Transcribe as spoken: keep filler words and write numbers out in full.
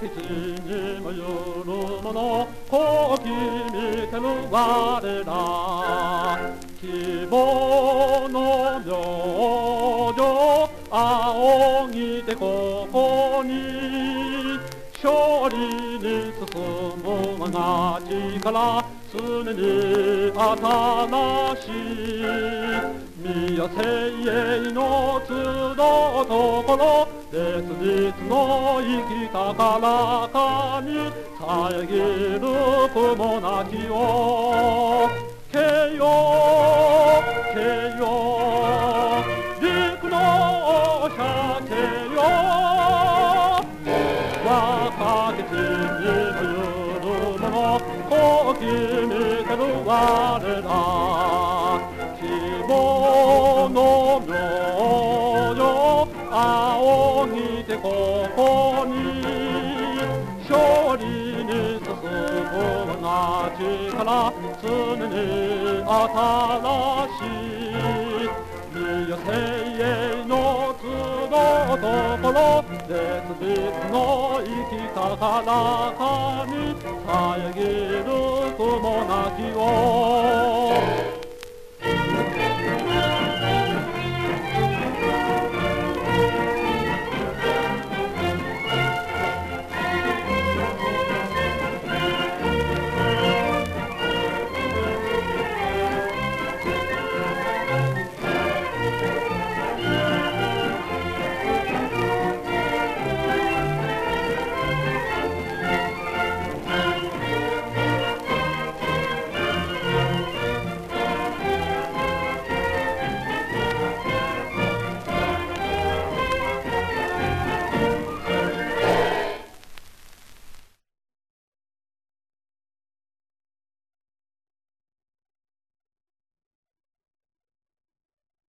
敵にもよるものこう決めてる我ら希望の明星仰ぎてここに勝利に進む我が力常に新しい見よ精鋭の集うところ切実の生き宝かに遮る雲なきを慶よ慶よ陸の鮭よ若き地にもゆるものこう決めてる我ら希望の明星仰ぎてここに勝利に進むが力常に新しい見よ精鋭の集うところ切実の生き宝かに遮る雲なきを